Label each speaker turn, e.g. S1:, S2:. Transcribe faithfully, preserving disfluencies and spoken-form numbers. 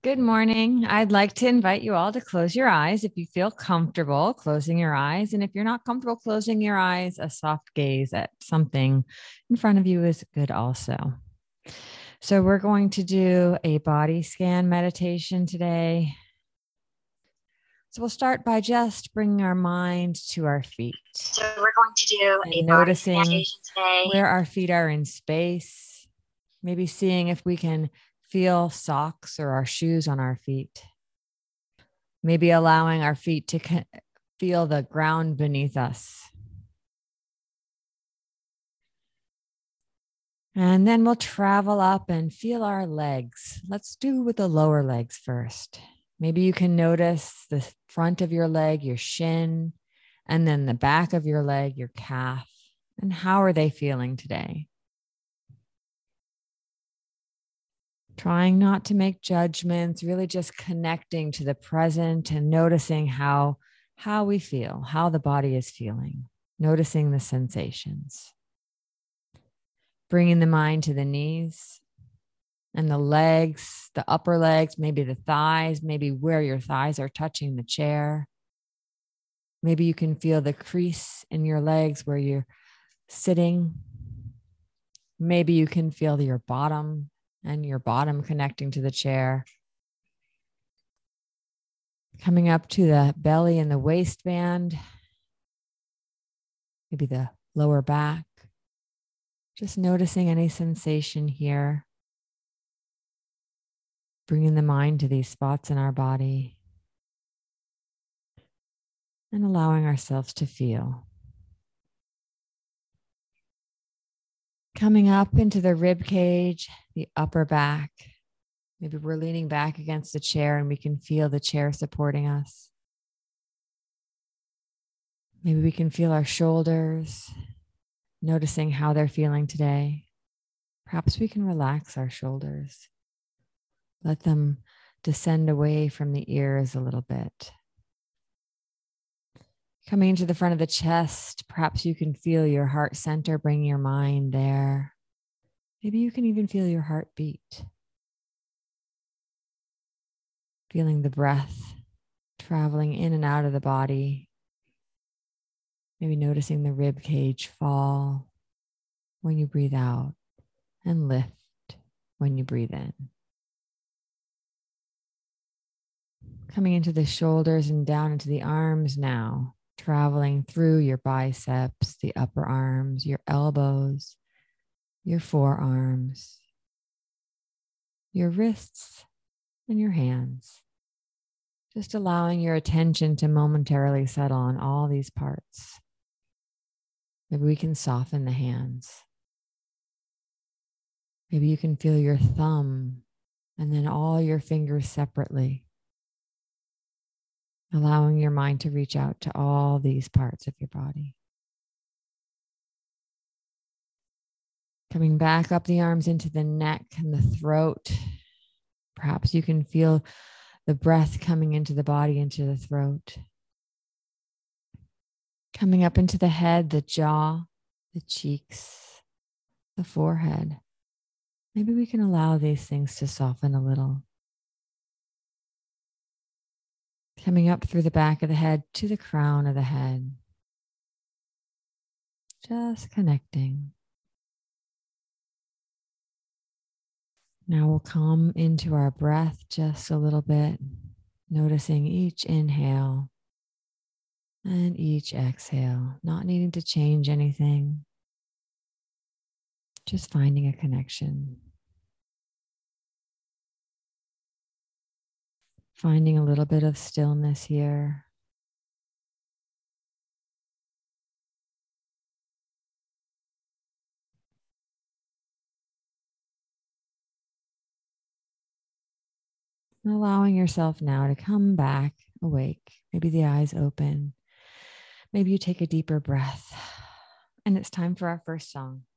S1: Good morning. I'd like to invite you all to close your eyes if you feel comfortable closing your eyes. And if you're not comfortable closing your eyes, a soft gaze at something in front of you is good also. So, we're going to do a body scan meditation today. So, we'll start by just bringing our mind to our feet.
S2: So we're going to do
S1: and
S2: a body
S1: noticing
S2: meditation today.
S1: Where our feet are in space, maybe seeing if we can feel socks or our shoes on our feet. Maybe allowing our feet to feel the ground beneath us. And then we'll travel up and feel our legs. Let's do with the lower legs first. Maybe you can notice the front of your leg, your shin, and then the back of your leg, your calf. And how are they feeling today? Trying not to make judgments, really just connecting to the present and noticing how, how we feel, how the body is feeling, noticing the sensations. Bringing the mind to the knees and the legs, the upper legs, maybe the thighs, maybe where your thighs are touching the chair. Maybe you can feel the crease in your legs where you're sitting. Maybe you can feel your bottom and your bottom connecting to the chair. Coming up to the belly and the waistband, maybe the lower back. Just noticing any sensation here. Bringing the mind to these spots in our body. And allowing ourselves to feel. Coming up into the rib cage, the upper back. Maybe we're leaning back against the chair and we can feel the chair supporting us. Maybe we can feel our shoulders, noticing how they're feeling today. Perhaps we can relax our shoulders. Let them descend away from the ears a little bit. Coming into the front of the chest, perhaps you can feel your heart center, bring your mind there. Maybe you can even feel your heartbeat. Feeling the breath traveling in and out of the body. Maybe noticing the rib cage fall when you breathe out and lift when you breathe in. Coming into the shoulders and down into the arms now, traveling through your biceps, the upper arms, your elbows, your forearms, your wrists, and your hands. Just allowing your attention to momentarily settle on all these parts. Maybe we can soften the hands. Maybe you can feel your thumb and then all your fingers separately. Allowing your mind to reach out to all these parts of your body. Coming back up the arms into the neck and the throat. Perhaps you can feel the breath coming into the body, into the throat. Coming up into the head, the jaw, the cheeks, the forehead. Maybe we can allow these things to soften a little. Coming up through the back of the head to the crown of the head. Just connecting. Now we'll come into our breath just a little bit, noticing each inhale and each exhale, not needing to change anything, just finding a connection. Finding a little bit of stillness here. And allowing yourself now to come back awake. Maybe the eyes open. Maybe you take a deeper breath. And it's time for our first song.